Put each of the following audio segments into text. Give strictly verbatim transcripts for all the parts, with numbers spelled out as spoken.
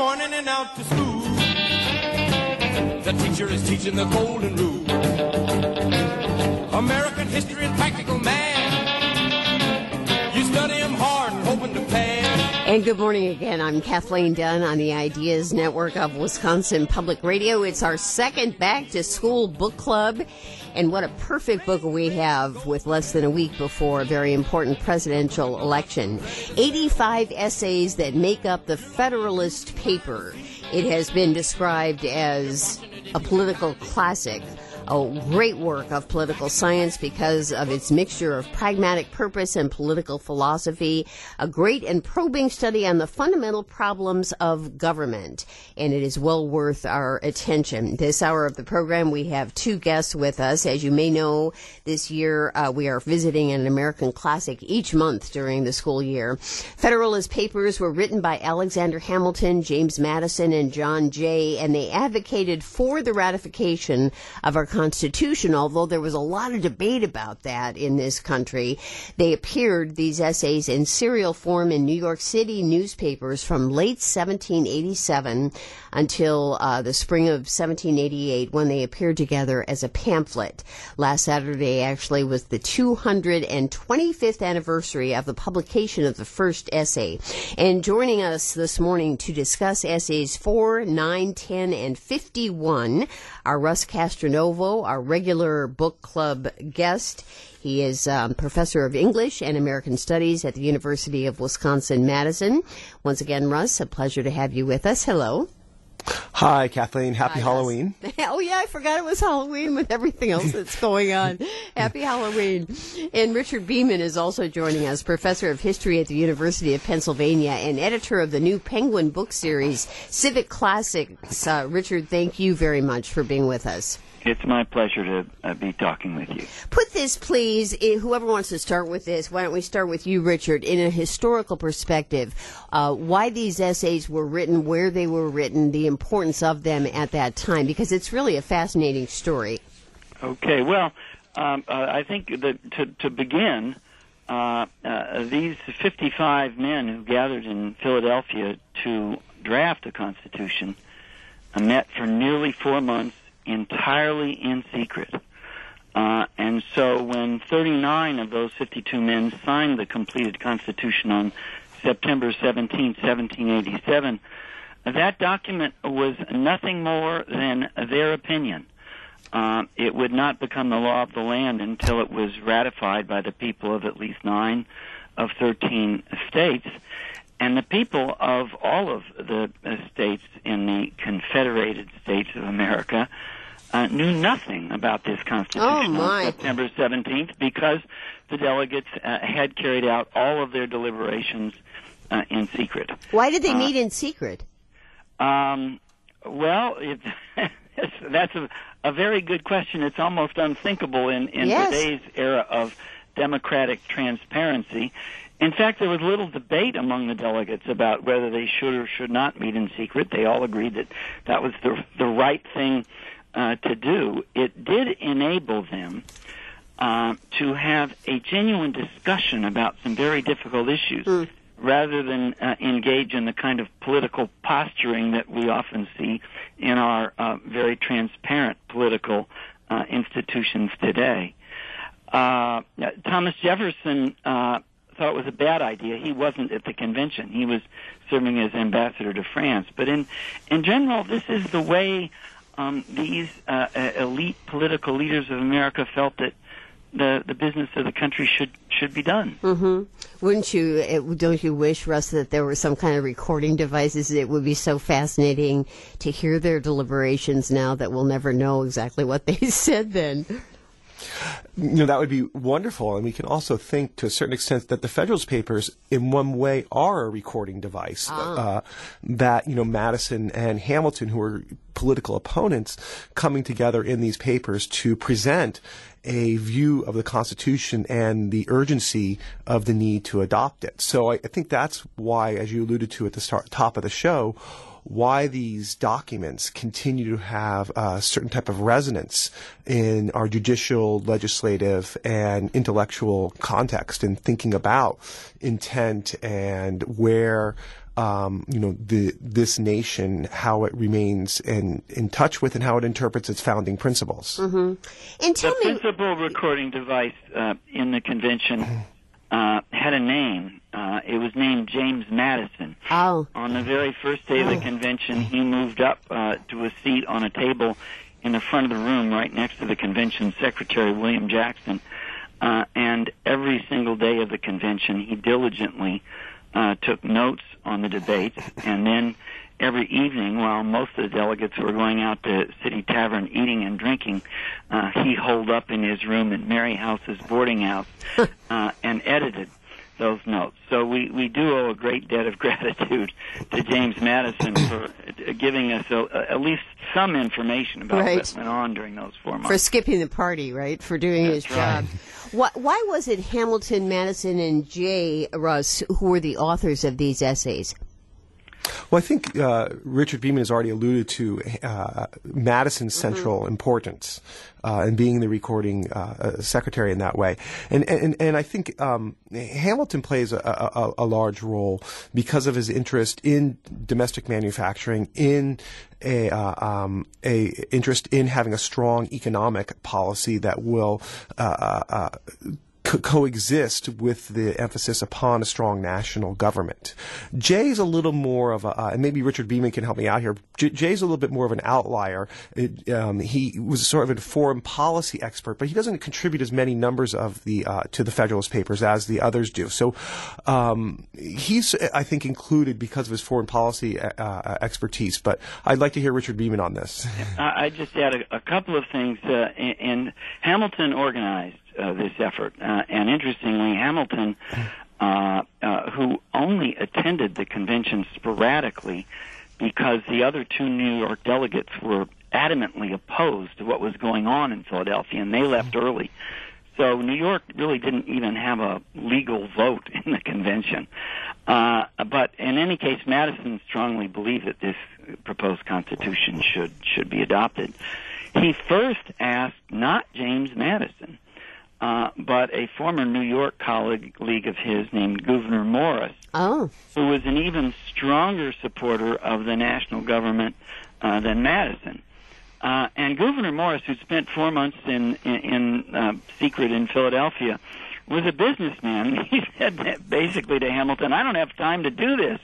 morning and out to school. The teacher is teaching the golden rule. American history and practical math. You study them hard and hoping to pass. And good morning again. I'm Kathleen Dunn on the Ideas Network of Wisconsin Public Radio. It's our second back-to-school book club. And what a perfect book we have with less than a week before a very important presidential election. eighty-five essays that make up the Federalist Paper. It has been described as a political classic, a great work of political science because of its mixture of pragmatic purpose and political philosophy, a great and probing study on the fundamental problems of government, and it is well worth our attention. This hour of the program, we have two guests with us. As you may know, this year uh, we are visiting an American classic each month during the school year. Federalist Papers were written by Alexander Hamilton, James Madison, and John Jay, and they advocated for the ratification of our Constitution, although there was a lot of debate about that in this country. They appeared, these essays, in serial form in New York City newspapers from late seventeen eighty-seven until uh, the spring of seventeen eighty-eight, when they appeared together as a pamphlet. Last Saturday actually was the two hundred twenty-fifth anniversary of the publication of the first essay. And joining us this morning to discuss essays four, nine, ten, and fifty-one are Russ Castronovo, our regular book club guest. He is um, professor of English and American Studies at the University of Wisconsin-Madison. Once again, Russ, a pleasure to have you with us. Hello. Hi, Kathleen. Happy Hi, Halloween. Russ. Oh, yeah, I forgot it was Halloween with everything else that's going on. Happy Halloween. And Richard Beeman is also joining us, professor of history at the University of Pennsylvania and editor of the new Penguin book series, Civic Classics. Uh, Richard, thank you very much for being with us. It's my pleasure to uh, be talking with you. Put this, please, eh, whoever wants to start with this, why don't we start with you, Richard, in a historical perspective, uh, why these essays were written, where they were written, the importance of them at that time, because it's really a fascinating story. Okay, well, um, uh, I think that to, to begin, uh, uh, these fifty-five men who gathered in Philadelphia to draft the Constitution uh, met for nearly four months entirely in secret. Uh, and so when thirty-nine of those fifty-two men signed the completed Constitution on September seventeenth, seventeen eighty-seven, that document was nothing more than their opinion. Uh, it would not become the law of the land until it was ratified by the people of at least nine of thirteen states. And the people of all of the uh, states in the Confederated States of America uh, knew nothing about this Constitution oh on September seventeenth because the delegates uh, had carried out all of their deliberations uh, in secret. Why did they uh, meet in secret? Um, well, it, that's a, a very good question. It's almost unthinkable in, in yes. today's era of democratic transparency. In fact, there was little debate among the delegates about whether they should or should not meet in secret. They all agreed that that was the the right thing uh, to do. It did enable them uh, to have a genuine discussion about some very difficult issues, mm. rather than uh, engage in the kind of political posturing that we often see in our uh, very transparent political uh, institutions today. Uh, Thomas Jefferson uh, thought it was a bad idea. He wasn't at the convention. He was serving as ambassador to France. But in in general, this is the way um, these uh, elite political leaders of America felt that the the business of the country should should be done. Mm-hmm. Wouldn't you? It, don't you wish, Russ, that there were some kind of recording devices? It would be so fascinating to hear their deliberations now that we'll never know exactly what they said then. You know, that would be wonderful. And we can also think to a certain extent that the Federalist Papers in one way are a recording device. Ah. Uh, that, you know, Madison and Hamilton, who were political opponents, coming together in these papers to present a view of the Constitution and the urgency of the need to adopt it. So I, I think that's why, as you alluded to at the start, top of the show, why these documents continue to have a certain type of resonance in our judicial, legislative, and intellectual context in thinking about intent and where Um, you know, the, this nation, how it remains in, in touch with and how it interprets its founding principles. Mm-hmm. And tell the me, principal recording device uh, in the convention uh, had a name. Uh, it was named James Madison. Oh. On the very first day of the convention, he moved up uh, to a seat on a table in the front of the room right next to the convention secretary, William Jackson. Uh, and every single day of the convention, he diligently uh, took notes on the debates, and then every evening, while most of the delegates were going out to City Tavern eating and drinking, uh, he holed up in his room at Mary House's boarding house uh, and edited those notes. So we, we do owe a great debt of gratitude to James Madison for giving us a, at least some information about right. what went on during those four months. For skipping the party, right? For doing That's his job. right. Why, why was it Hamilton, Madison, and Jay, Russ, who were the authors of these essays? Well, I think uh, Richard Beeman has already alluded to uh, Madison's central mm-hmm. importance uh, in being the recording uh, secretary in that way, and and and I think um, Hamilton plays a, a, a large role because of his interest in domestic manufacturing, in a uh, um, a interest in having a strong economic policy that will Uh, uh, Co- coexist with the emphasis upon a strong national government. Jay's a little more of a, uh, and maybe Richard Beeman can help me out here. J- Jay's a little bit more of an outlier. It, um, he was sort of a foreign policy expert, but he doesn't contribute as many numbers of the uh, to the Federalist Papers as the others do. So um, he's, I think, included because of his foreign policy uh, expertise. But I'd like to hear Richard Beeman on this. I just add a, a couple of things. Uh, and Hamilton organized Uh, this effort. Uh, and interestingly, Hamilton, uh, uh, who only attended the convention sporadically because the other two New York delegates were adamantly opposed to what was going on in Philadelphia, and they left early. So New York really didn't even have a legal vote in the convention. Uh, but in any case, Madison strongly believed that this proposed constitution should, should be adopted. He first asked not James Madison, Uh, but a former New York colleague of his named Gouverneur Morris, oh. who was an even stronger supporter of the national government uh, than Madison. Uh, and Gouverneur Morris, who spent four months in, in, in uh, secret in Philadelphia, was a businessman. He said that basically to Hamilton, I don't have time to do this.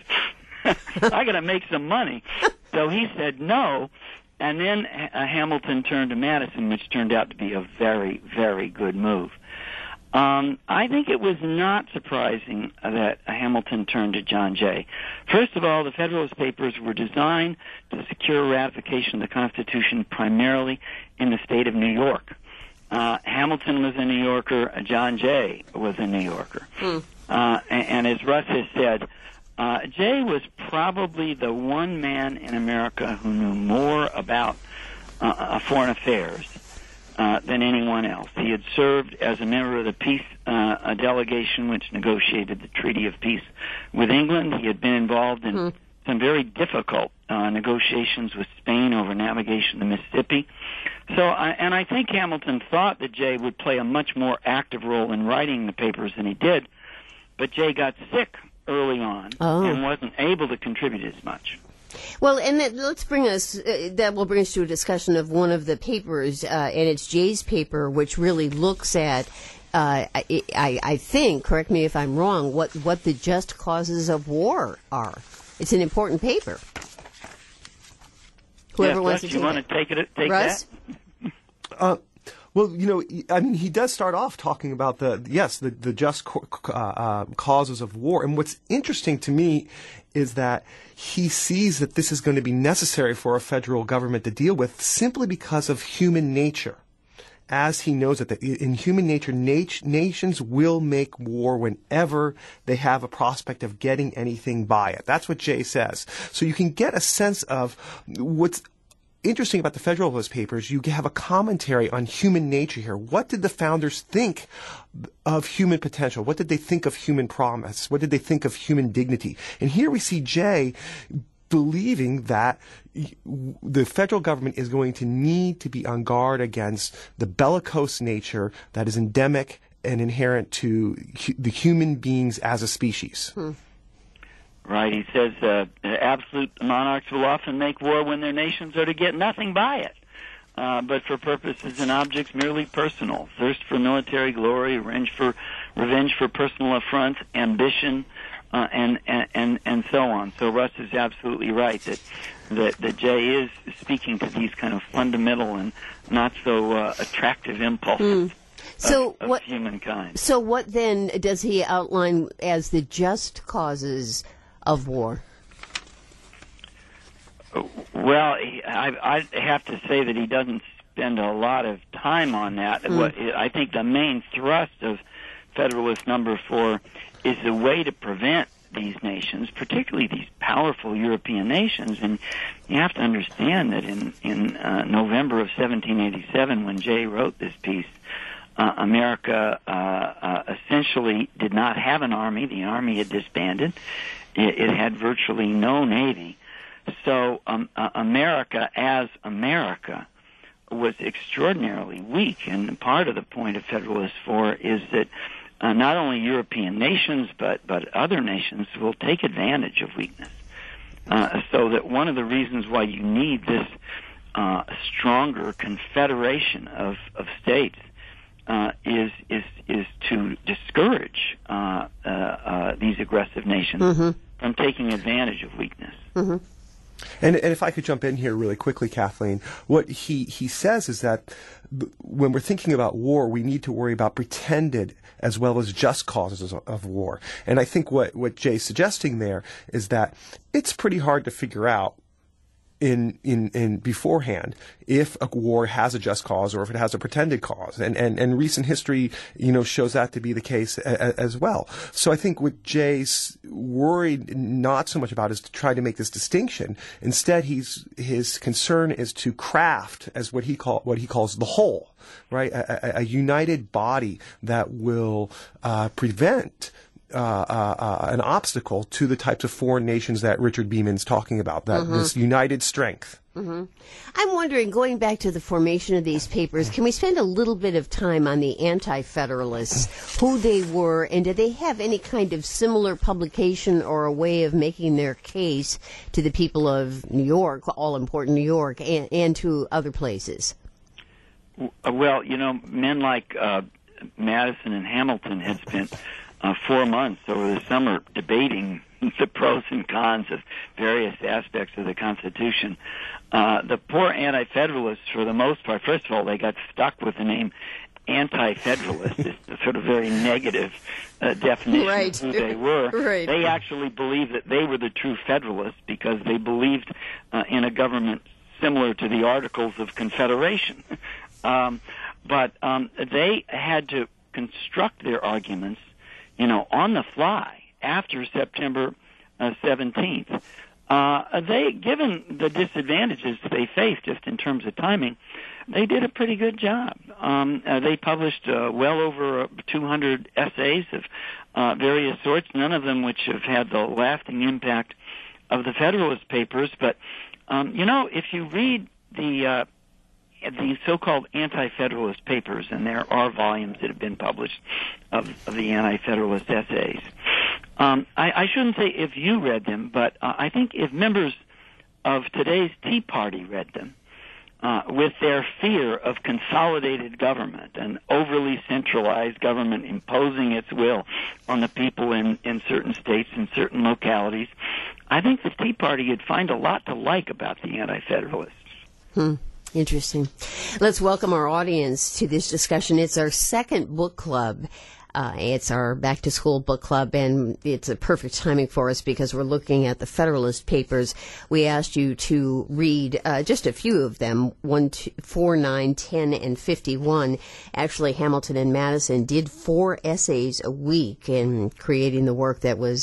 I got to make some money. So he said no. And then uh, Hamilton turned to Madison, which turned out to be a very, very good move. Um, I think it was not surprising that Hamilton turned to John Jay. First of all, the Federalist Papers were designed to secure ratification of the Constitution primarily in the state of New York. Uh, Hamilton was a New Yorker. John Jay was a New Yorker. Hmm. Uh, and, and as Russ has said, Uh, Jay was probably the one man in America who knew more about uh, foreign affairs uh, than anyone else. He had served as a member of the peace uh, a delegation which negotiated the Treaty of Peace with England. He had been involved in mm. some very difficult uh, negotiations with Spain over navigation of the Mississippi. So, I, and I think Hamilton thought that Jay would play a much more active role in writing the papers than he did, but Jay got sick early on oh. and wasn't able to contribute as much. Well, and that, let's bring us, uh, that will bring us to a discussion of one of the papers, uh, and it's Jay's paper, which really looks at, uh, I, I, I think, correct me if I'm wrong, what, what the just causes of war are. It's an important paper. Whoever yes, wants Russ, to you want to take it, take Russ? that? Uh, Well, you know, I mean, he does start off talking about the, yes, the, the just uh, uh, causes of war. And what's interesting to me is that he sees that this is going to be necessary for a federal government to deal with simply because of human nature. As he knows that in human nature, nat- nations will make war whenever they have a prospect of getting anything by it. That's what Jay says. So you can get a sense of what's interesting about the Federalist Papers. You have a commentary on human nature here. What did the founders think of human potential? What did they think of human promise? What did they think of human dignity? And here we see Jay believing that the federal government is going to need to be on guard against the bellicose nature that is endemic and inherent to hu- the human beings as a species. Hmm. Right. He says uh, absolute monarchs will often make war when their nations are to get nothing by it, uh, but for purposes and objects merely personal. Thirst for military glory, revenge for revenge for personal affronts, ambition, uh, and, and and and so on. So Russ is absolutely right that that, that Jay is speaking to these kind of fundamental and not so uh, attractive impulses. Mm. So of, of what humankind. So what then does he outline as the just causes of war? Well, I, I have to say that he doesn't spend a lot of time on that. Mm. What I think the main thrust of Federalist Number Four is the way to prevent these nations, particularly these powerful European nations. And you have to understand that in in uh, November of seventeen eighty-seven, when Jay wrote this piece, uh, America uh, uh, essentially did not have an army. The army had disbanded. It, it had virtually no navy. So um, uh, America, as America, was extraordinarily weak. And part of the point of Federalist Four is that uh, not only European nations, but, but other nations will take advantage of weakness. Uh, so that one of the reasons why you need this uh, stronger confederation of, of states uh, is is is to discourage uh, uh, uh, these aggressive nations mm-hmm. from taking advantage of weakness. Mm-hmm. And, and if I could jump in here really quickly, Kathleen, what he, he says is that when we're thinking about war, we need to worry about pretended as well as just causes of, of war. And I think what, what Jay's suggesting there is that it's pretty hard to figure out in, in, in beforehand if a war has a just cause or if it has a pretended cause. And, and, and recent history, you know, shows that to be the case a, a, as well. So I think what Jay's worried not so much about is to try to make this distinction. Instead, he's, his concern is to craft as what he call, what he calls the whole, right? A, a, a united body that will, uh, prevent Uh, uh, uh, an obstacle to the types of foreign nations that Richard Beeman's talking about, that mm-hmm. this united strength. Mm-hmm. I'm wondering, going back to the formation of these papers, can we spend a little bit of time on the Anti-Federalists, who they were, and did they have any kind of similar publication or a way of making their case to the people of New York, all-important New York, and, and to other places? Well, you know, men like uh, Madison and Hamilton had spent Uh, four months over the summer debating the pros and cons of various aspects of the Constitution. Uh, the poor anti-federalists, for the most part, first of all, they got stuck with the name anti-federalist. It's a sort of very negative uh, definition right. of who they were. Right. They actually believed that they were the true federalists because they believed uh, in a government similar to the Articles of Confederation. um, but um, they had to construct their arguments, you know, on the fly after September uh, seventeenth. Uh, they, given the disadvantages they faced just in terms of timing, they did a pretty good job. Um, uh, they published uh, well over two hundred essays of uh, various sorts, none of them which have had the lasting impact of the Federalist Papers. But, um, you know, if you read the uh, the so-called Anti-Federalist Papers, and there are volumes that have been published of, of the Anti-Federalist essays. Um, I, I shouldn't say if you read them, but uh, I think if members of today's Tea Party read them, uh, with their fear of consolidated government and overly centralized government imposing its will on the people in, in certain states and certain localities, I think the Tea Party would find a lot to like about the Anti-Federalists. Hmm. Interesting. Let's welcome our audience to this discussion. It's our second book club. Uh, it's our back-to-school book club, and it's a perfect timing for us because we're looking at the Federalist Papers. We asked you to read uh, just a few of them, one, two, four, nine, ten, and fifty-one. Actually, Hamilton and Madison did four essays a week in creating the work that was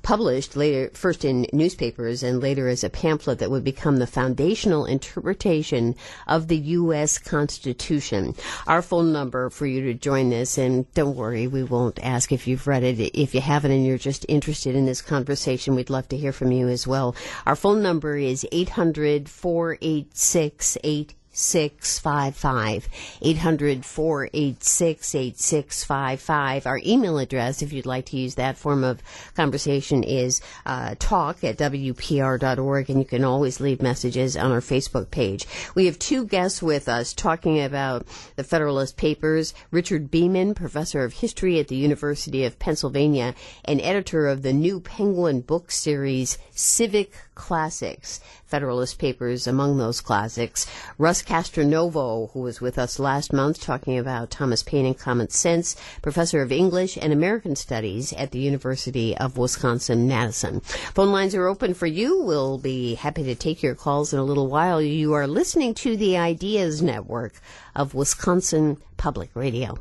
published later, first in newspapers and later as a pamphlet that would become the foundational interpretation of the U S Constitution. Our phone number for you to join this, and don't worry, we won't ask if you've read it. If you haven't and you're just interested in this conversation, we'd love to hear from you as well. Our phone number is eight hundred, four eight six, eight six five five, eight hundred, four eight six, eight six five five. Our email address, if you'd like to use that form of conversation, is uh, talk at W P R dot org, and you can always leave messages on our Facebook page. We have two guests with us talking about the Federalist Papers. Richard Beeman, professor of history at the University of Pennsylvania and editor of the New Penguin book series, Civic Classics. Federalist Papers among those classics. Russ Castronovo, who was with us last month talking about Thomas Paine and Common Sense, professor of English and American Studies at the University of Wisconsin-Madison. Phone lines are open for you. We'll be happy to take your calls in a little while. You are listening to the Ideas Network of Wisconsin Public Radio.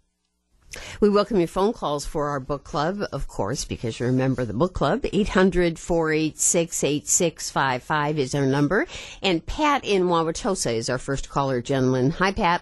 We welcome your phone calls for our book club, of course, because you remember the book club. eight hundred, four eight six, eight six five five is our number. And Pat in Wauwatosa is our first caller, gentlemen. Hi, Pat.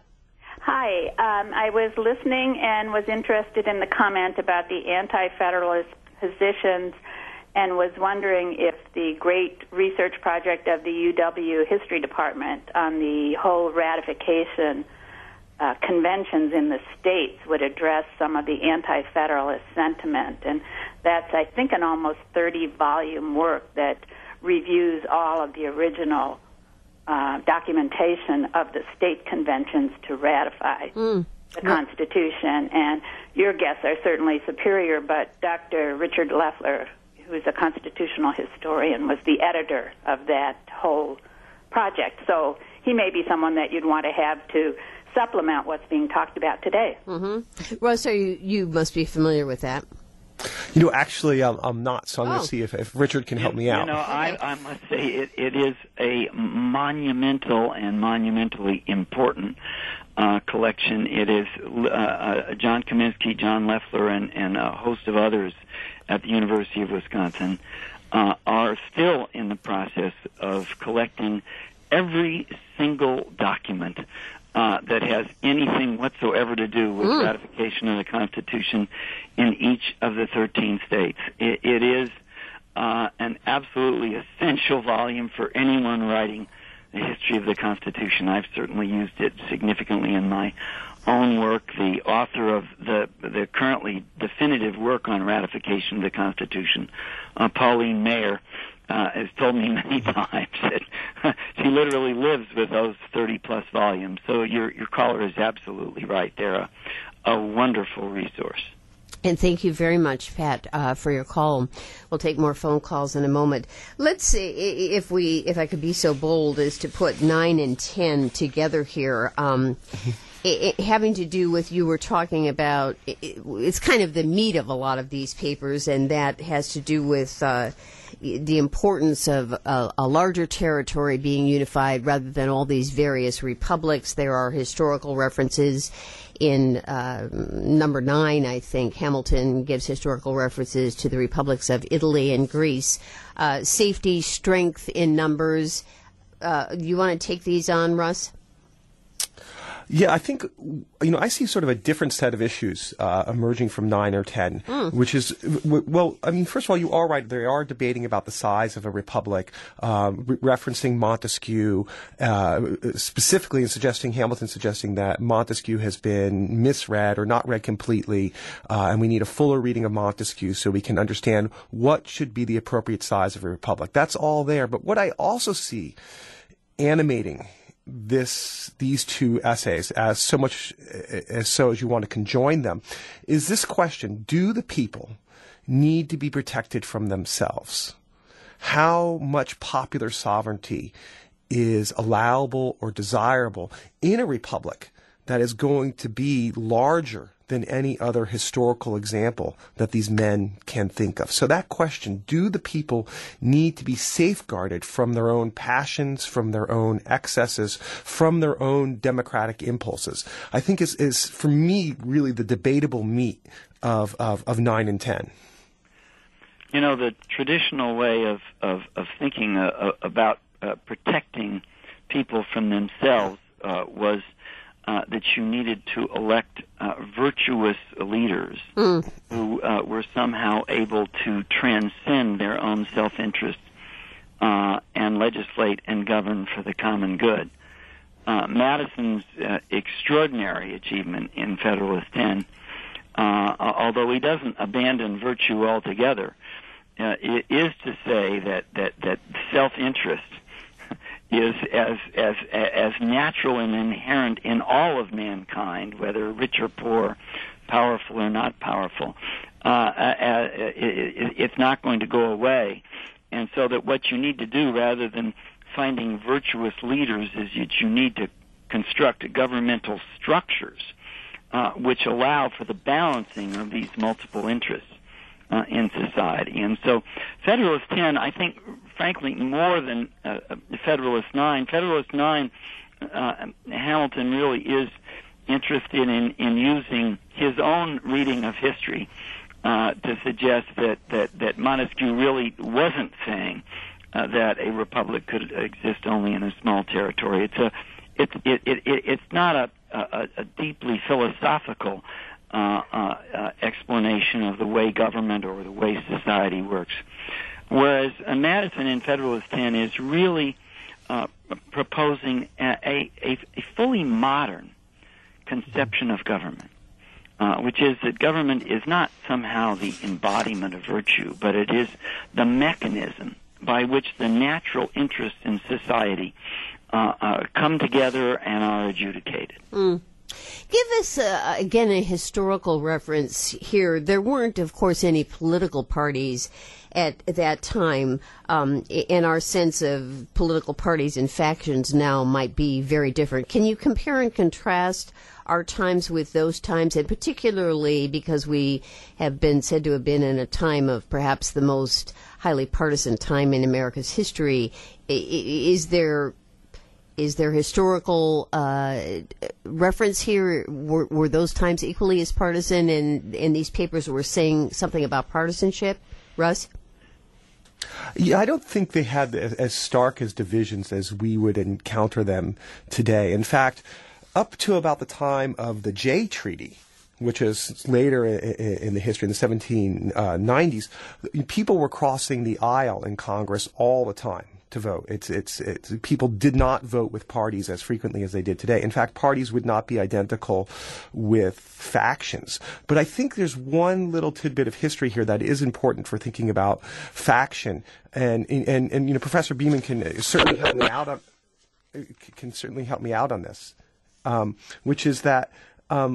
Hi. Um, I was listening and was interested in the comment about the anti-federalist positions and was wondering if the great research project of the U W History Department on the whole ratification Uh, conventions in the states would address some of the anti-federalist sentiment. And that's, I think, an almost thirty-volume work that reviews all of the original uh, documentation of the state conventions to ratify mm. the Constitution. And your guests are certainly superior, but Doctor Richard Leffler, who is a constitutional historian, was the editor of that whole project. So he may be someone that you'd want to have to supplement what's being talked about today. Mm-hmm. Well, so you, you must be familiar with that. You know, actually, um, I'm not, so I'm oh. going to see if, if Richard can help me out. You know, I, I must say it, it is a monumental and monumentally important uh, collection. It is uh, uh, John Kaminsky, John Leffler, and, and a host of others at the University of Wisconsin uh, are still in the process of collecting every single document Uh, that has anything whatsoever to do with mm. ratification of the Constitution in each of the thirteen states. It, it is uh, an absolutely essential volume for anyone writing the history of the Constitution. I've certainly used it significantly in my own work. The author of the the currently definitive work on ratification of the Constitution, uh, Pauline Maier, Uh, has told me many times that she literally lives with those thirty-plus volumes. So your your caller is absolutely right. They're a, a wonderful resource. And thank you very much, Pat, uh, for your call. We'll take more phone calls in a moment. Let's see if we, if I could be so bold as to put nine and ten together here. Um, it, it, having to do with, you were talking about, it, it's kind of the meat of a lot of these papers, and that has to do with uh, the importance of a, a larger territory being unified rather than all these various republics. There are historical references in uh, number nine, I think. Hamilton gives historical references to the republics of Italy and Greece. Uh, safety, strength in numbers. Uh, you want to take these on, Russ? Yeah, I think, you know, I see sort of a different set of issues uh, emerging from nine or ten, mm. which is, well, I mean, first of all, you are right. They are debating about the size of a republic, uh, re- referencing Montesquieu, uh, specifically and suggesting, Hamilton suggesting that Montesquieu has been misread or not read completely, uh, and we need a fuller reading of Montesquieu so we can understand what should be the appropriate size of a republic. That's all there. But what I also see animating this these two essays as so much as so as you want to conjoin them is this question: do the people need to be protected from themselves? How much popular sovereignty is allowable or desirable in a republic that is going to be larger than any other historical example that these men can think of? So that question, do the people need to be safeguarded from their own passions, from their own excesses, from their own democratic impulses, I think is, is for me, really the debatable meat of, of, of nine and ten. You know, the traditional way of, of, of thinking uh, about uh, protecting people from themselves uh, was uh, that you needed to elect uh, virtuous leaders mm. who uh, were somehow able to transcend their own self-interest uh, and legislate and govern for the common good. Uh, Madison's uh, extraordinary achievement in Federalist ten, uh, although he doesn't abandon virtue altogether, uh, is to say that, that, that self-interest is as as as natural and inherent in all of mankind, whether rich or poor, powerful or not powerful. Uh, uh, it, it's not going to go away, and so that what you need to do, rather than finding virtuous leaders, is that you need to construct governmental structures uh, which allow for the balancing of these multiple interests uh, in society. And so, Federalist ten, I think, frankly, more than uh, Federalist nine. Federalist nine, uh, Hamilton really is interested in, in using his own reading of history uh, to suggest that, that, that Montesquieu really wasn't saying uh, that a republic could exist only in a small territory. It's a, it's it, it, it, it's not a, a, a deeply philosophical uh, uh, uh, explanation of the way government or the way society works. Whereas uh, Madison in Federalist ten is really uh, proposing a, a, a fully modern conception of government, uh, which is that government is not somehow the embodiment of virtue, but it is the mechanism by which the natural interests in society uh, uh, come together and are adjudicated. Mm. Give us, uh, again, a historical reference here. There weren't, of course, any political parties at that time, um, and our sense of political parties and factions now might be very different. Can you compare and contrast our times with those times, and particularly because we have been said to have been in a time of perhaps the most highly partisan time in America's history? Is there is there historical uh, reference here? Were, were those times equally as partisan, and, and these papers were saying something about partisanship? Russ? Yeah, I don't think they had as, as stark as divisions as we would encounter them today. In fact, up to about the time of the Jay Treaty, which is later in the history, in the seventeen nineties, people were crossing the aisle in Congress all the time to vote. It's, it's, it's, people did not vote with parties as frequently as they did today. In fact, parties would not be identical with factions. But I think there's one little tidbit of history here that is important for thinking about faction. And, and, and you know, Professor Beeman can certainly help me out on, can certainly help me out on this, um, which is that, um,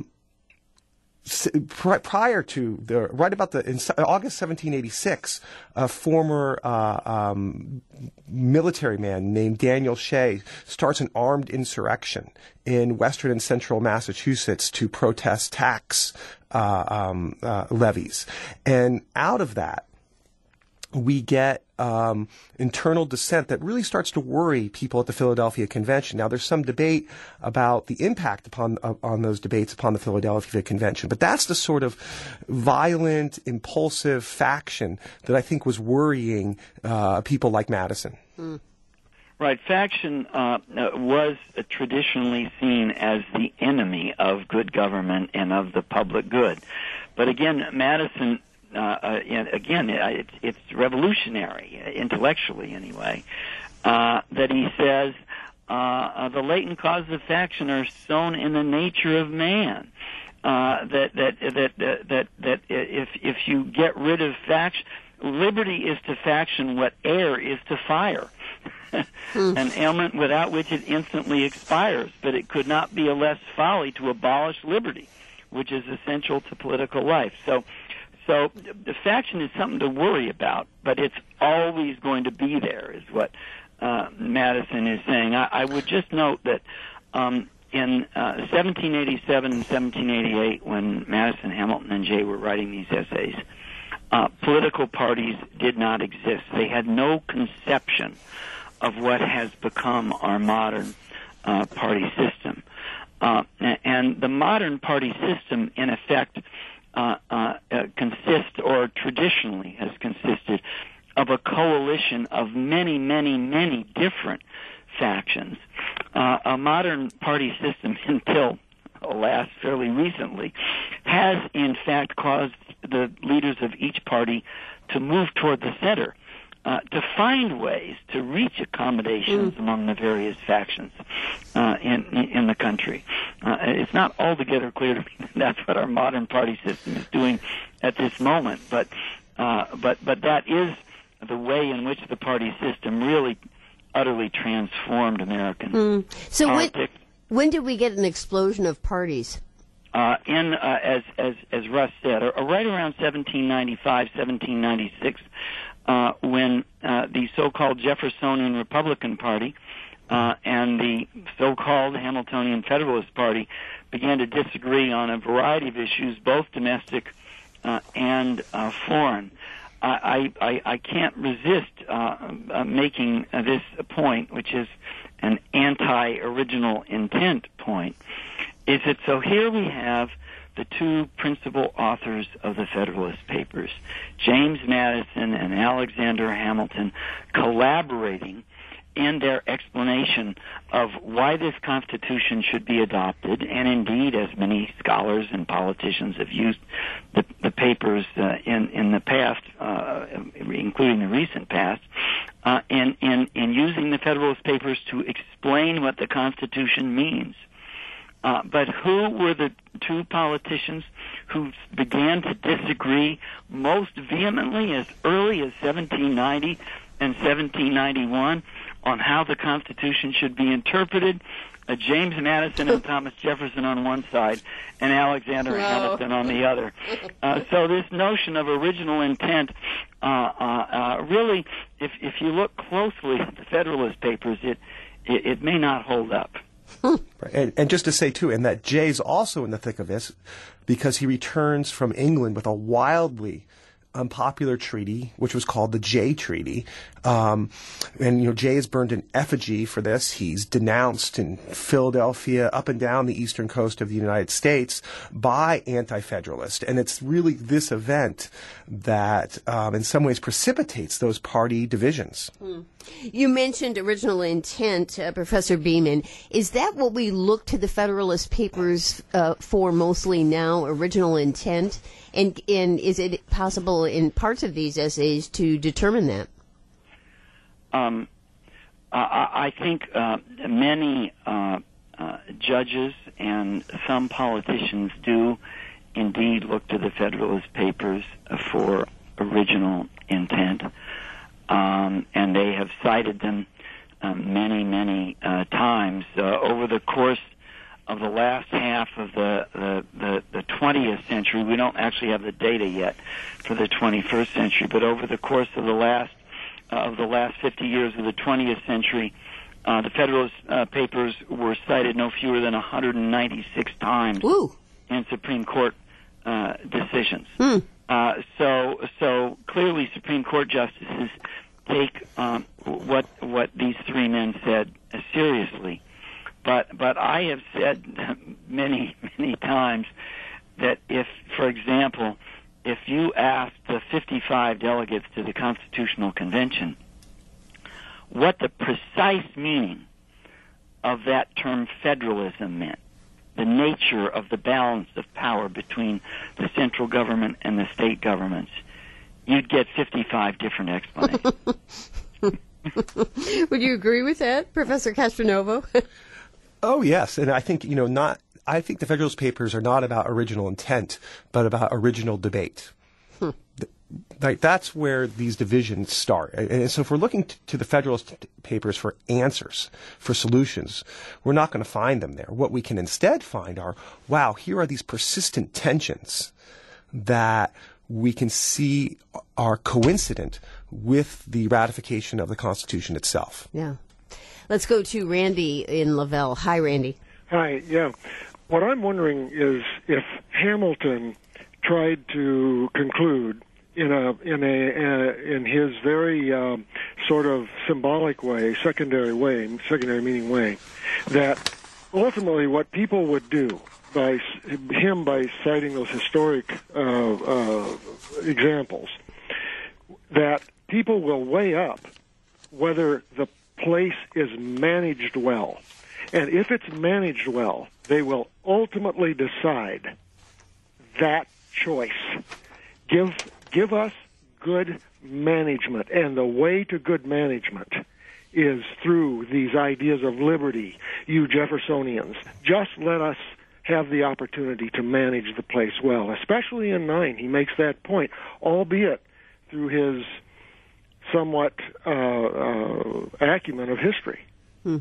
prior to the, right about the, in August seventeen eighty-six, a former uh, um, military man named Daniel Shea starts an armed insurrection in western and central Massachusetts to protest tax uh, um, uh, levies. And out of that, we get um, internal dissent that really starts to worry people at the Philadelphia Convention. Now, there's some debate about the impact upon uh, on those debates upon the Philadelphia Convention, but that's the sort of violent, impulsive faction that I think was worrying uh, people like Madison. Mm. Right. Faction uh, was traditionally seen as the enemy of good government and of the public good. But again, Madison Uh, uh, again, it's, it's revolutionary, intellectually anyway, uh, that he says uh, the latent causes of faction are sown in the nature of man. Uh, that, that that that that that if if you get rid of faction, liberty is to faction what air is to fire. An ailment without which it instantly expires, but it could not be a less folly to abolish liberty, which is essential to political life. So. So the faction is something to worry about, but it's always going to be there, is what uh, Madison is saying. I, I would just note that um, in uh, seventeen eighty-seven and seventeen eighty-eight, when Madison, Hamilton, and Jay were writing these essays, uh, political parties did not exist. They had no conception of what has become our modern uh, party system. Uh, and the modern party system, in effect, uh, uh, uh, consists, or traditionally has consisted, of a coalition of many, many, many different factions. Uh, a modern party system, until, alas, fairly recently, has in fact caused the leaders of each party to move toward the center, uh, to find ways to reach accommodations mm. among the various factions uh, in in the country. Uh, it's not altogether clear to me that that's what our modern party system is doing at this moment, but uh, but but that is the way in which the party system really utterly transformed American mm. so politics. When, when did we get an explosion of parties? Uh, in uh, as as as Russ said, or, or right around seventeen ninety-five, seventeen ninety-six, uh, when uh, the so-called Jeffersonian Republican Party uh, and the so-called Hamiltonian Federalist Party began to disagree on a variety of issues, both domestic uh, and uh, foreign. I, I, I can't resist uh, uh, making uh, this point, which is an anti-original intent point, is that so here we have the two principal authors of the Federalist Papers, James Madison and Alexander Hamilton, collaborating in their explanation of why this Constitution should be adopted, and indeed, as many scholars and politicians have used the, the papers uh, in, in the past, uh, including the recent past, uh, in, in, in using the Federalist Papers to explain what the Constitution means. Uh, but who were the two politicians who began to disagree most vehemently as early as seventeen ninety and seventeen ninety-one on how the Constitution should be interpreted? Uh, James Madison and Thomas Jefferson on one side, and Alexander Whoa. Hamilton on the other. Uh, so this notion of original intent, uh, uh, uh, really, if if you look closely at the Federalist Papers, it it, it may not hold up. Right. And, and just to say, too, and that Jay's also in the thick of this because he returns from England with a wildly unpopular treaty, which was called the Jay Treaty. Um, and, you know, Jay is burned in effigy for this. He's denounced in Philadelphia, up and down the eastern coast of the United States by anti-federalists. And it's really this event that, um, in some ways, precipitates those party divisions. Hmm. You mentioned original intent, uh, Professor Beeman. Is that what we look to the Federalist Papers uh, for mostly now, original intent? And, and is it possible in parts of these essays to determine that? Um, I, I think uh, many uh, uh, judges and some politicians do indeed look to the Federalist Papers for original intent. Um, and they have cited them um, many, many uh, times uh, over the course of the last half of the, the, the, the twentieth century. We don't actually have the data yet for the twenty-first century, but over the course of the last uh, of the last fifty years of the twentieth century, uh, the Federalist uh, Papers were cited no fewer than one hundred ninety-six times Ooh. in Supreme Court uh, decisions. Hmm. Uh, so, so clearly, Supreme Court justices take um, what what these three men said uh, seriously. But but I have said many many times that if, for example, if you asked the fifty-five delegates to the Constitutional Convention what the precise meaning of that term federalism meant, the nature of the balance of power between the central government and the state governments, you'd get fifty-five different explanations. Would you agree with that, Professor Castronovo? Oh, yes. And I think, you know, not, I think the Federalist Papers are not about original intent, but about original debate. Hmm. Like, that's where these divisions start. And so if we're looking t- to the Federalist Papers for answers, for solutions, we're not going to find them there. What we can instead find are, wow, here are these persistent tensions that we can see are coincident with the ratification of the Constitution itself. Yeah. Let's go to Randy in Lavelle. Hi, Randy. Hi, yeah. What I'm wondering is if Hamilton tried to conclude in a in a uh, in his very um, sort of symbolic way, secondary way, secondary meaning way, that ultimately what people would do by him by citing those historic uh, uh, examples that people will weigh up whether the place is managed well. And if it's managed well, they will ultimately decide that choice. Give give us good management, and the way to good management is through these ideas of liberty, you Jeffersonians. Just let us have the opportunity to manage the place well, especially in nine. He makes that point, albeit through his somewhat uh, uh, acumen of history. Hmm.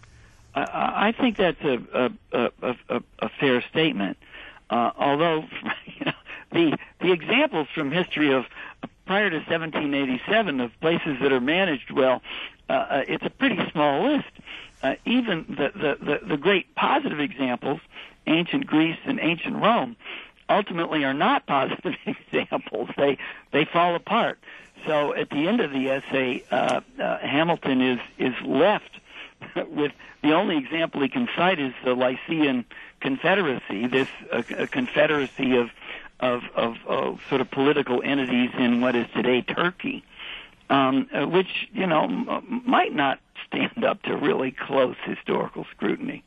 I, I think that's a a, a, a, a fair statement. Uh, although, you know, the the examples from history of prior to seventeen eighty-seven of places that are managed well, uh, uh, it's a pretty small list. Uh, even the, the, the, the great positive examples, ancient Greece and ancient Rome, ultimately are not positive examples. They they fall apart. So at the end of the essay, uh, uh, Hamilton is is left with the only example he can cite is the Lycian Confederacy, this uh, a confederacy of, of of of sort of political entities in what is today Turkey, um, uh, which you know m- might not stand up to really close historical scrutiny.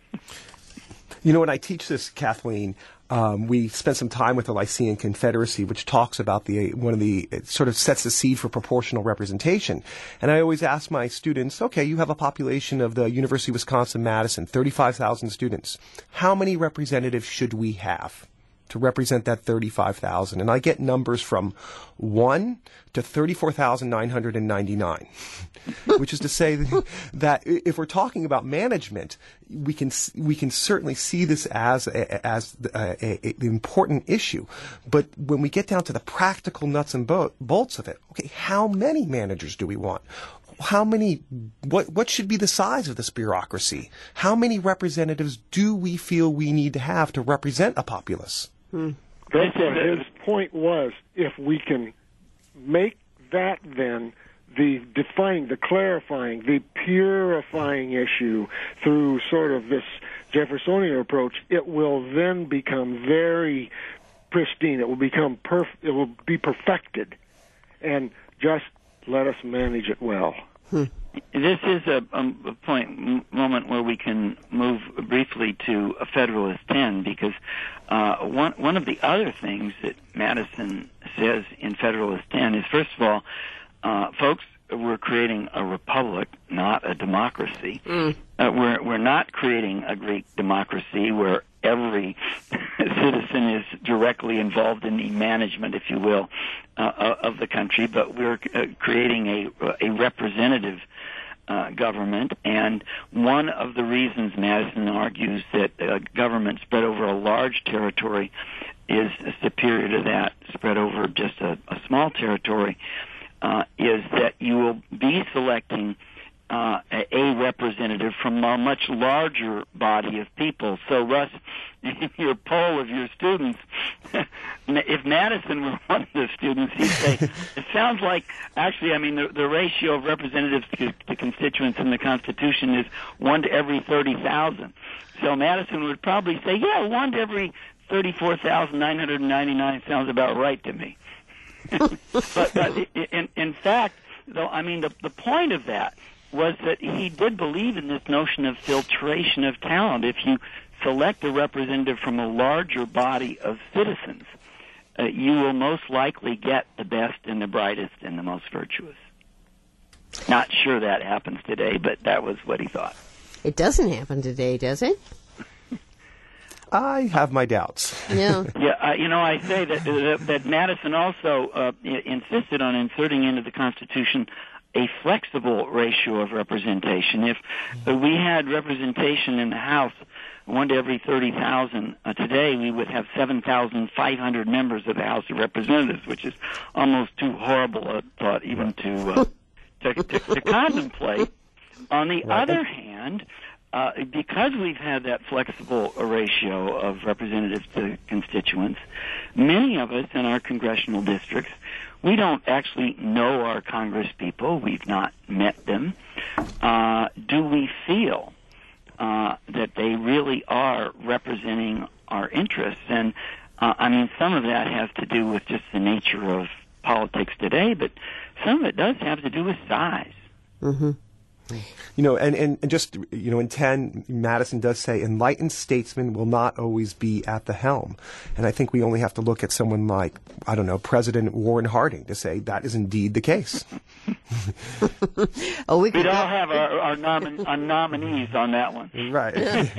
You know, when I teach this, Kathleen, um, we spent some time with the Lycian Confederacy, which talks about the one of the it sort of sets the seed for proportional representation. And I always ask my students, okay, you have a population of the University of Wisconsin-Madison, thirty-five thousand students. How many representatives should we have to represent that thirty-five thousand? And I get numbers from one to thirty-four thousand nine hundred ninety-nine, which is to say that if we're talking about management, we can we can certainly see this as a, as a, a, a, the important issue. But when we get down to the practical nuts and bo- bolts of it, okay, how many managers do we want? How many, what, what should be the size of this bureaucracy? How many representatives do we feel we need to have to represent a populace? Hmm. That's what his point was. If we can make that then the defining, the clarifying, the purifying issue through sort of this Jeffersonian approach, it will then become very pristine. It will become perf- It will be perfected, and just let us manage it well. Hmm. This is a, a point, m- moment where we can move briefly to a Federalist ten, because uh, one one of the other things that Madison says in Federalist ten is, first of all, uh, folks, we're creating a republic, not a democracy. Mm. Uh, we're we're not creating a Greek democracy where every citizen is directly involved in the management, if you will, uh, of the country, but we're uh, creating a a representative uh, government. And one of the reasons Madison argues that uh, government spread over a large territory is superior to that spread over just a, a small territory uh, is that you will be selecting Uh, a representative from a much larger body of people. So, Russ, in your poll of your students, if Madison were one of the students, he'd say, it sounds like, actually, I mean, the, the ratio of representatives to, to constituents in the Constitution is one to every thirty thousand. So Madison would probably say, yeah, one to every thirty-four thousand nine hundred ninety-nine sounds about right to me. but, but in, in fact, though, I mean, the, the point of that was that he did believe in this notion of filtration of talent. If you select a representative from a larger body of citizens, uh, you will most likely get the best and the brightest and the most virtuous. Not sure that happens today, but that was what he thought. It doesn't happen today, does it? I have my doubts. Yeah. yeah, uh, you know, I say that, that, that Madison also uh, insisted on inserting into the Constitution a flexible ratio of representation. If uh, we had representation in the House, one to every thirty thousand, uh, today we would have seven thousand five hundred members of the House of Representatives, which is almost too horrible a thought even to, uh, to, to, to contemplate. On the right. other hand, uh, because we've had that flexible ratio of representatives to constituents, many of us in our congressional districts, we don't actually know our Congress people. We've not met them. Uh, do we feel uh, that they really are representing our interests. And, uh, I mean, some of that has to do with just the nature of politics today, but some of it does have to do with size. Mm-hmm. You know, and, and, and just, you know, in ten, Madison does say, enlightened statesmen will not always be at the helm. And I think we only have to look at someone like, I don't know, President Warren Harding to say that is indeed the case. oh, we We'd all have our, our, nomin- our nominees on that one. Right.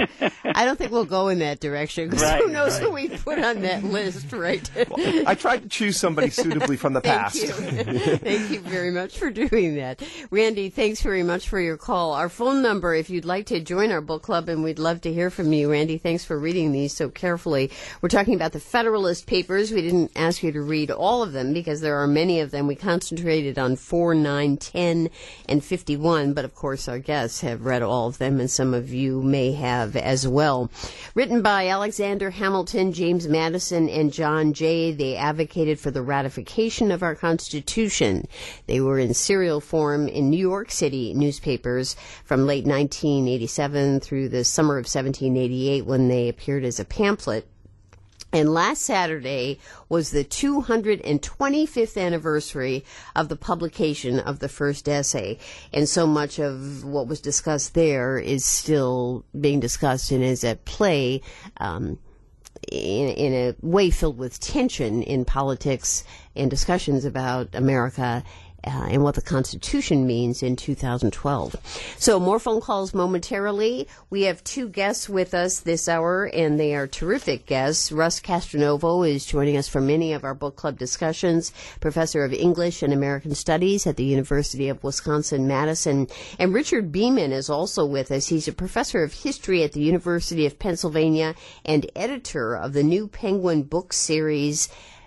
I don't think we'll go in that direction, because Right, who knows right. who we put on that list, right? Well, I tried to choose somebody suitably from the Thank past. you. Thank you very much for doing that. Randy, thanks very much for your call. Our phone number, if you'd like to join our book club, and we'd love to hear from you. Randy, thanks for reading these so carefully. We're talking about the Federalist Papers. We didn't ask you to read all of them because there are many of them. We concentrated on four, nine, ten, and fifty-one, but of course our guests have read all of them, and some of you may have as well. Written by Alexander Hamilton, James Madison, and John Jay, they advocated for the ratification of our Constitution. They were in serial form in New York City newspapers from late nineteen eighty-seven through the summer of seventeen eighty-eight, when they appeared as a pamphlet. And last Saturday was the two hundred twenty-fifth anniversary of the publication of the first essay. And so much of what was discussed there is still being discussed and is at play um, in, in a way filled with tension in politics and discussions about America Uh, and what the Constitution means in two thousand twelve. So more phone calls momentarily. We have two guests with us this hour, and they are terrific guests. Russ Castronovo is joining us for many of our book club discussions, professor of English and American Studies at the University of Wisconsin-Madison. And Richard Beeman is also with us. He's a professor of history at the University of Pennsylvania and editor of the new Penguin book series,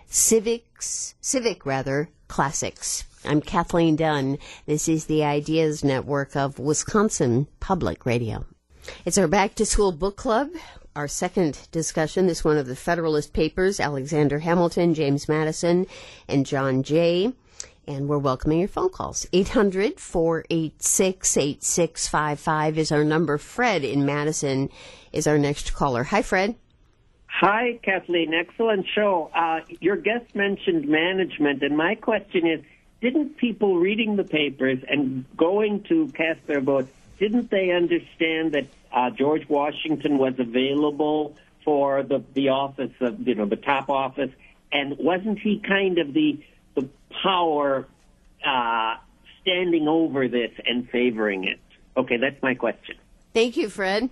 Civics, Civic rather, Classics. I'm Kathleen Dunn. This is the Ideas Network of Wisconsin Public Radio. It's our Back to School Book Club, our second discussion, this one of the Federalist Papers, Alexander Hamilton, James Madison, and John Jay. And we're welcoming your phone calls. eight hundred, four eight six, eight six five five is our number. Fred in Madison is our next caller. Hi, Fred. Hi, Kathleen. Excellent show. Uh, your guest mentioned management, and my question is, didn't people reading the papers and going to cast their vote, didn't they understand that uh, George Washington was available for the, the office of, you know, the top office? And wasn't he kind of the, the power uh, standing over this and favoring it? Okay, that's my question. Thank you, Fred.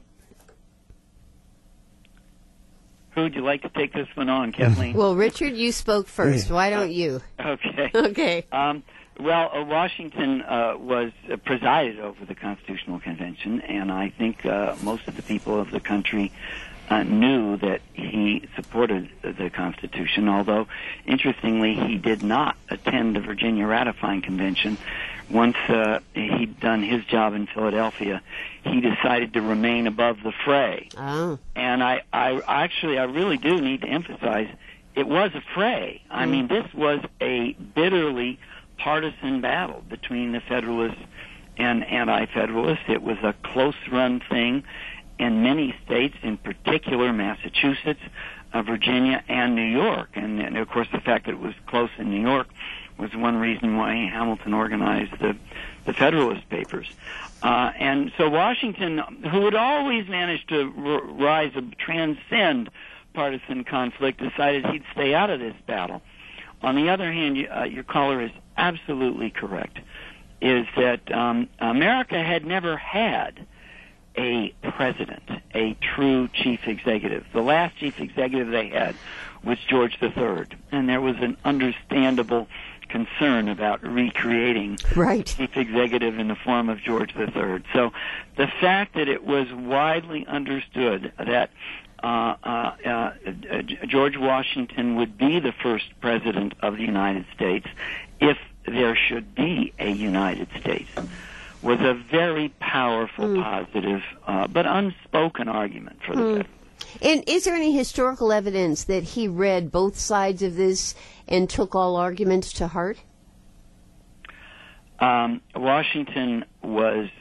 Who would you like to take this one on, Kathleen? Well, Richard, you spoke first. Why don't you? Okay. Okay. Um, well, uh, Washington uh, was uh, presided over the Constitutional Convention, and I think uh, most of the people of the country uh, knew that he supported the Constitution, although, interestingly, he did not attend the Virginia Ratifying Convention. Once uh, he'd done his job in Philadelphia, he decided to remain above the fray. Oh. And I, I actually, I really do need to emphasize, it was a fray. I mean, this was a bitterly partisan battle between the Federalists and Anti-Federalists. It was a close-run thing in many states, in particular Massachusetts, uh, Virginia, and New York. And, and, of course, the fact that it was close in New York was one reason why Hamilton organized the, the Federalist Papers. Uh, and so Washington, who had always managed to r- rise, uh, transcend partisan conflict, decided he'd stay out of this battle. On the other hand, you, uh, your caller is absolutely correct, is that um, America had never had a president, a true chief executive. The last chief executive they had was George the Third, and there was an understandable concern about recreating right. chief executive in the form of George the Third. So the fact that it was widely understood that uh, uh, uh, George Washington would be the first president of the United States if there should be a United States was a very powerful, mm. positive, uh, but unspoken argument for the mm. Federalists. And is there any historical evidence that he read both sides of this and took all arguments to heart? Um, Washington was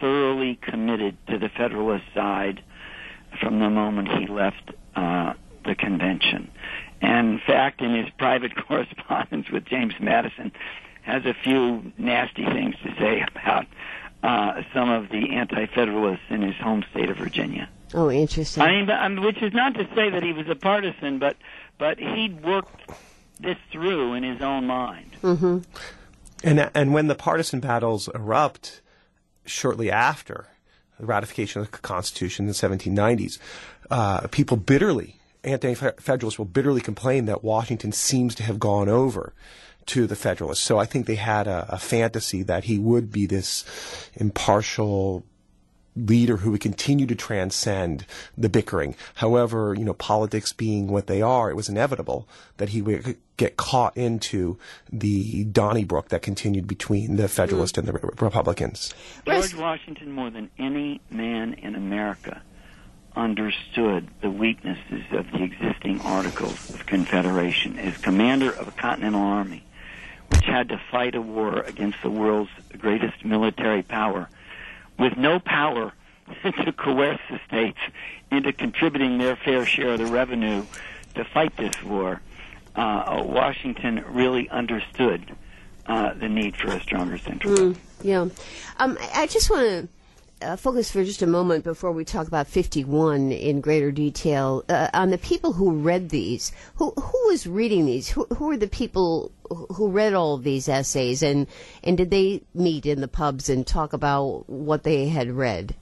thoroughly committed to the Federalist side from the moment he left uh, the convention. And in fact, in his private correspondence with James Madison, has a few nasty things to say about uh, some of the anti-Federalists in his home state of Virginia. Oh, interesting. I mean, I mean, which is not to say that he was a partisan, but but he'd worked this through in his own mind. Mm-hmm. And and when the partisan battles erupt shortly after the ratification of the Constitution in the seventeen nineties, uh, people bitterly, anti-Federalists will bitterly complain that Washington seems to have gone over to the Federalists. So I think they had a, a fantasy that he would be this impartial leader who would continue to transcend the bickering. However, you know, politics being what they are, it was inevitable that he would get caught into the Donnybrook that continued between the Federalists mm. and the Re- Republicans. George Washington, more than any man in America, understood the weaknesses of the existing Articles of Confederation. As commander of a Continental Army, which had to fight a war against the world's greatest military power, with no power to coerce the states into contributing their fair share of the revenue to fight this war, uh, Washington really understood uh, the need for a stronger central mm, yeah. Um, I just want to uh, focus for just a moment before we talk about fifty-one in greater detail uh, on the people who read these. Who who was reading these? Who who were the people who read all of these essays, and and did they meet in the pubs and talk about what they had read?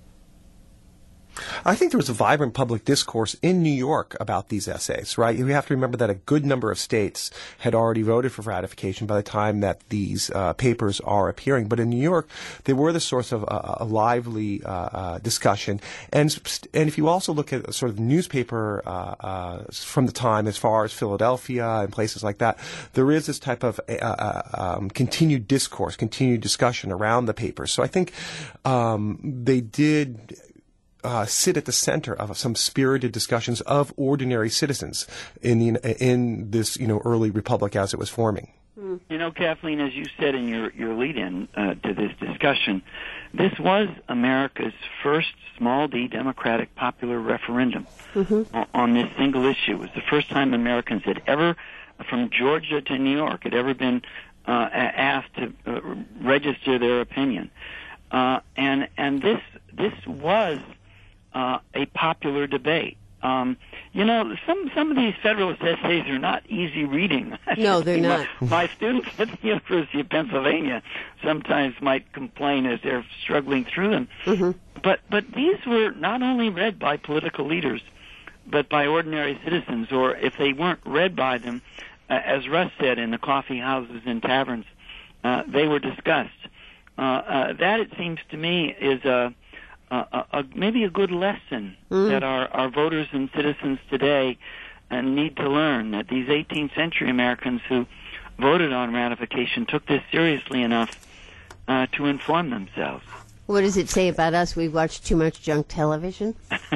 I think there was a vibrant public discourse in New York about these essays, right? You have to remember that a good number of states had already voted for ratification by the time that these uh, papers are appearing. But in New York, they were the source of a, a lively uh, uh, discussion. And and if you also look at sort of newspaper uh, uh, from the time, as far as Philadelphia and places like that, there is this type of uh, uh, um, continued discourse, continued discussion around the papers. So I think um, they did Uh, sit at the center of some spirited discussions of ordinary citizens in the, in this, you know, early republic as it was forming. You know, Kathleen, as you said in your, your lead-in uh, to this discussion, this was America's first small d democratic popular referendum mm-hmm. on, on this single issue. It was the first time Americans had ever, from Georgia to New York, had ever been uh, asked to uh, register their opinion. Uh, and and this this was Uh, a popular debate. Um, you know, some some of these Federalist essays are not easy reading. No, they're not. My, my students at the University of Pennsylvania sometimes might complain as they're struggling through them. Mm-hmm. But but these were not only read by political leaders, but by ordinary citizens, or if they weren't read by them, uh, as Russ said, in the coffee houses and taverns, uh, they were discussed. Uh, uh, that, it seems to me, is a Uh, a, maybe a good lesson mm. that our, our voters and citizens today uh, need to learn, that these eighteenth century Americans who voted on ratification took this seriously enough uh, to inform themselves. What does it say about us? We watch too much junk television?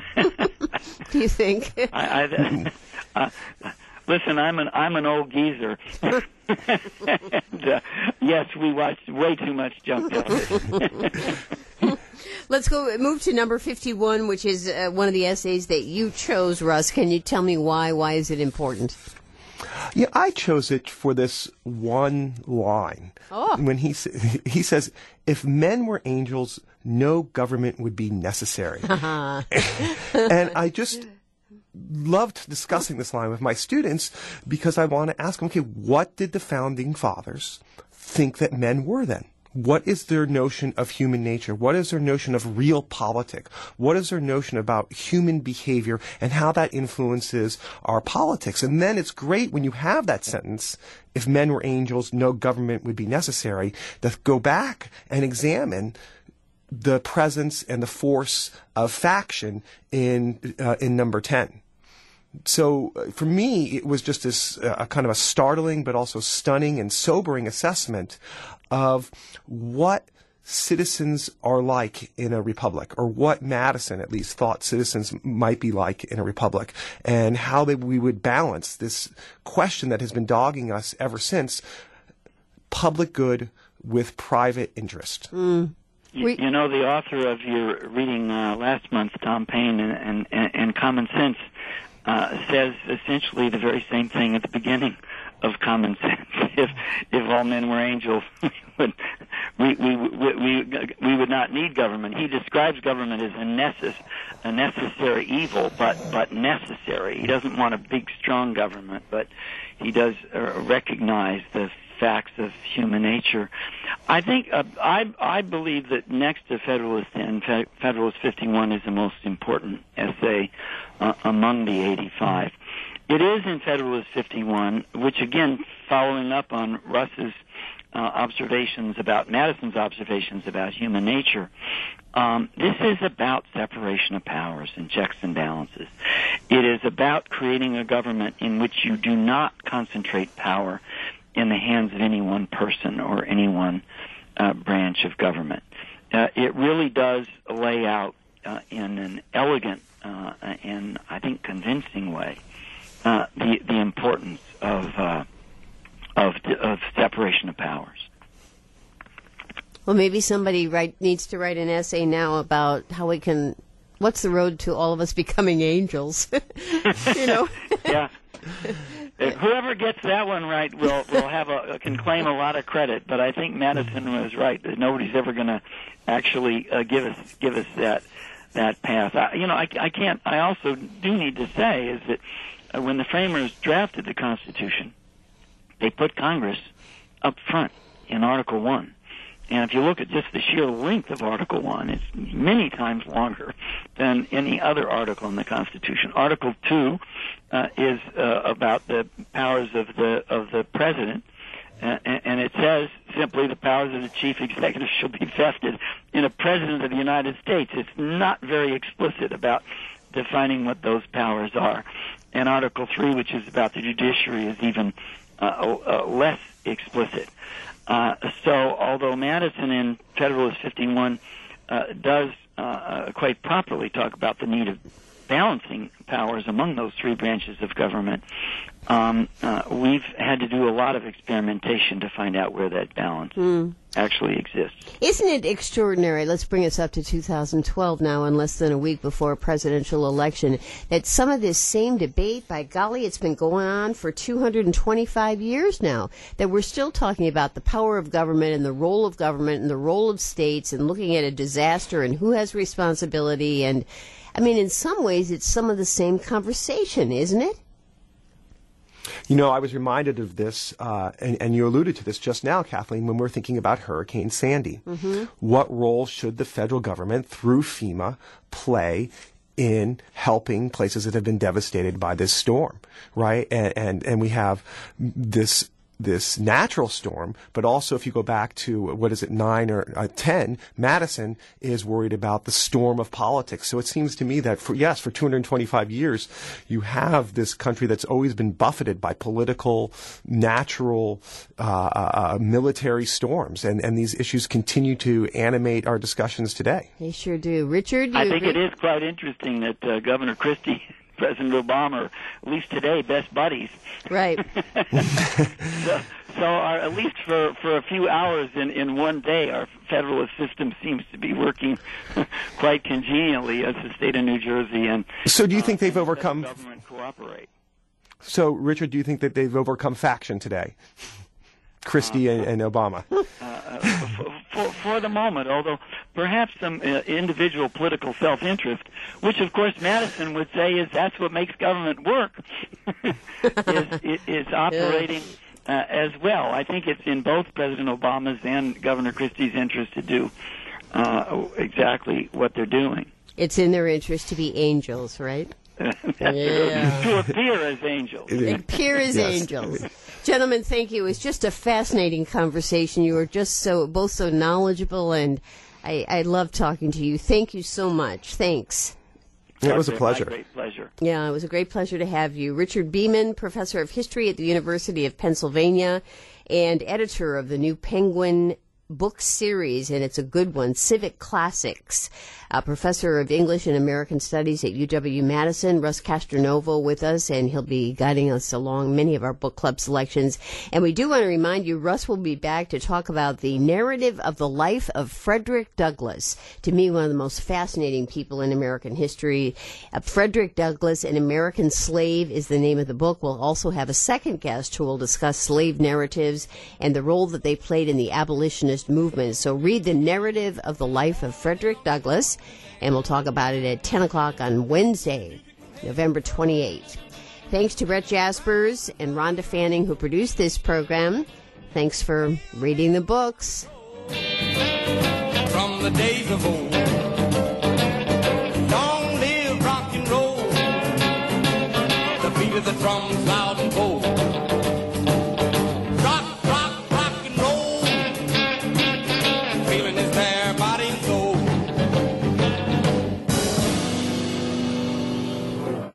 Do you think? I, I, uh, listen, I'm an I'm an old geezer. and, uh, yes, we watch way too much junk television. Let's go move to number fifty-one, which is uh, one of the essays that you chose, Russ. Can you tell me why? Why is it important? Yeah, I chose it for this one line. Oh. When he he says, "If men were angels, no government would be necessary." And I just loved discussing this line with my students because I want to ask them, okay, what did the founding fathers think that men were then? What is their notion of human nature? What is their notion of real politics? What is their notion about human behavior and how that influences our politics? And then it's great when you have that sentence, if men were angels, no government would be necessary, to go back and examine the presence and the force of faction in uh, in number ten. So uh, for me, it was just this uh, kind of a startling but also stunning and sobering assessment of what citizens are like in a republic, or what Madison at least thought citizens might be like in a republic, and how they, we would balance this question that has been dogging us ever since, public good with private interest. Mm. You, you know, the author of your reading uh, last month, Tom Paine, and, and, and Common Sense, uh, says essentially the very same thing at the beginning of Common Sense. If if all men were angels, we would we we we, we, we would not need government. He describes government as a necess a necessary evil, but but necessary. He doesn't want a big, strong government, but he does uh, recognize the facts of human nature. I think uh, I I believe that next to Federalist and Fe- Federalist fifty-one is the most important essay uh, among the eighty-five. It is in Federalist fifty-one, which again, following up on Russ's uh, observations about Madison's observations about human nature, um, this is about separation of powers and checks and balances. It is about creating a government in which you do not concentrate power in the hands of any one person or any one uh, branch of government. Uh, it really does lay out uh, in an elegant uh, and, I think, convincing way uh, the the importance of uh, of of separation of powers. Well, maybe somebody write, needs to write an essay now about how we can. What's the road to all of us becoming angels? You know. Yeah. Whoever gets that one right will will have a can claim a lot of credit. But I think Madison was right. Nobody's ever going to actually uh, give us give us that that path. I, you know, I, I can't. I also do need to say is that uh, when the framers drafted the Constitution, they put Congress up front in Article One. And if you look at just the sheer length of Article One, it's many times longer than any other article in the Constitution. Article Two uh, is uh, about the powers of the of the president, uh, and it says simply the powers of the chief executive shall be vested in a president of the United States. It's not very explicit about defining what those powers are. And Article Three, which is about the judiciary, is even uh, uh, less explicit. Uh, so, although Madison in Federalist fifty-one uh, does uh, quite properly talk about the need of balancing powers among those three branches of government, um, uh, we've had to do a lot of experimentation to find out where that balance mm. actually exists. Isn't it extraordinary? Let's bring us up to two thousand twelve now, in less than a week before a presidential election, that some of this same debate, by golly, it's been going on for two hundred twenty-five years now, that we're still talking about the power of government and the role of government and the role of states and looking at a disaster and who has responsibility. And, I mean, in some ways, it's some of the same conversation, isn't it? You know, I was reminded of this, uh, and, and you alluded to this just now, Kathleen, when we're thinking about Hurricane Sandy. Mm-hmm. What role should the federal government, through FEMA, play in helping places that have been devastated by this storm, right? And and, and we have this this natural storm, but also if you go back to, what is it, nine or uh, ten, Madison is worried about the storm of politics. So it seems to me that, for yes, for two hundred twenty-five years, you have this country that's always been buffeted by political, natural, uh, uh, military storms, and, and these issues continue to animate our discussions today. They sure do. Richard? I think it is quite interesting that uh, Governor Christie, President Obama, at least today, best buddies. Right. so, so our, at least for, for a few hours in, in one day, our federalist system seems to be working quite congenially as the state of New Jersey. And so, do you think uh, they've overcome? The government cooperate. So, Richard, do you think that they've overcome faction today? Christie uh, and, and Obama. Uh, for, for, for the moment, although perhaps some uh, individual political self-interest, which of course Madison would say is that's what makes government work, is, is operating uh, as well. I think it's in both President Obama's and Governor Christie's interest to do uh, exactly what they're doing. It's in their interest to be angels, right? Yeah. To appear as angels. Appear as yes. angels. Gentlemen, thank you. It was just a fascinating conversation. You were just so both so knowledgeable, and I, I love talking to you. Thank you so much. Thanks. Yeah, it was a pleasure. My great pleasure. Yeah, it was a great pleasure to have you. Richard Beeman, professor of history at the University of Pennsylvania and editor of the New Penguin book series, and it's a good one, Civic Classics. A professor of English and American Studies at U W-Madison, Russ Castronovo, with us, and he'll be guiding us along many of our book club selections. And we do want to remind you, Russ will be back to talk about the narrative of the life of Frederick Douglass. To me, one of the most fascinating people in American history. Uh, Frederick Douglass, An American Slave, is the name of the book. We'll also have a second guest who will discuss slave narratives and the role that they played in the abolitionist movement. So read The Narrative of the Life of Frederick Douglass, and we'll talk about it at ten o'clock on Wednesday, November twenty-eighth. Thanks to Brett Jaspers and Rhonda Fanning, who produced this program. Thanks for reading the books. From the days of old, long live rock and roll. The beat of the drums